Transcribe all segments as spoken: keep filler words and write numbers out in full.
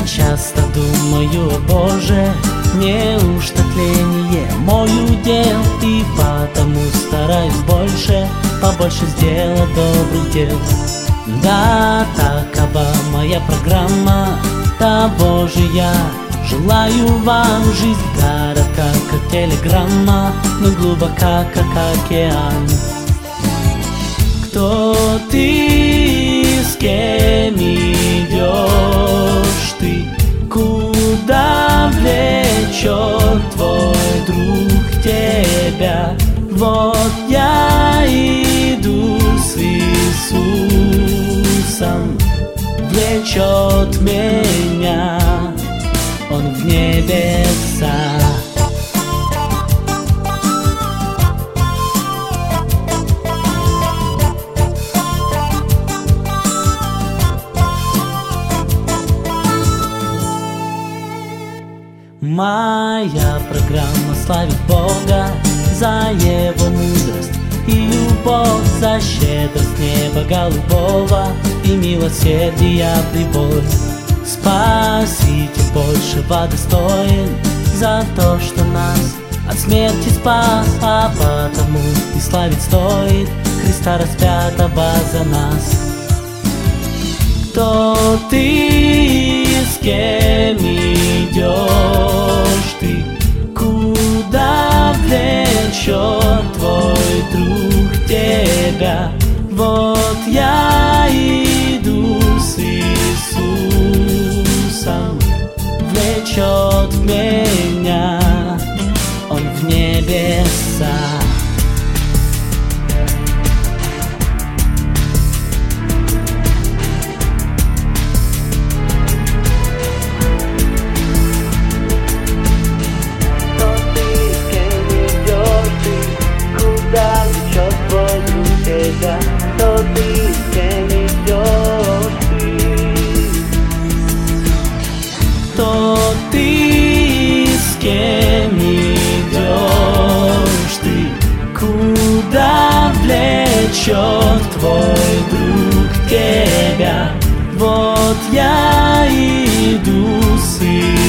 часто думаю, Боже, неужто тление мой удел, и потому стараюсь больше, побольше сделать добрых дел. Да, такова моя программа, того же я желаю вам. Жизнь коротка, как телеграмма, но глубока, как океан. Кто ты, с кем идешь ты, куда влечет твой друг тебя? Вот я иду с Иисусом, влечет меня Он в небеса. Моя программа славит Бога за Его мудрость и любовь, за щедрость неба голубого и милосердия прибой. Спаситель большего достоин за то, что нас от смерти спас, а потому и славить стоит Христа распятого за нас. Кто ты, с кем идешь ты, куда влечет твой друг тебя? Вот я иду с Иисусом, влечет меня Он в небеса. Кто ты, с кем идешь ты? Кто ты, с кем идешь ты? Куда влечет твой друг тебя? Вот я иду с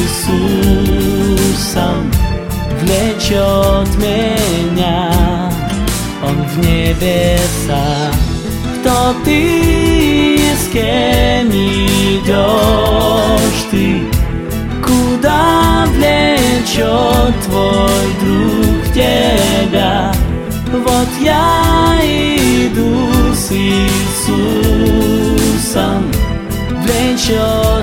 Иисусом, влечет меня Он в небеса. Кто ты, с кем идешь ты? Куда влечет твой друг тебя? Вот я иду с Иисусом, влечет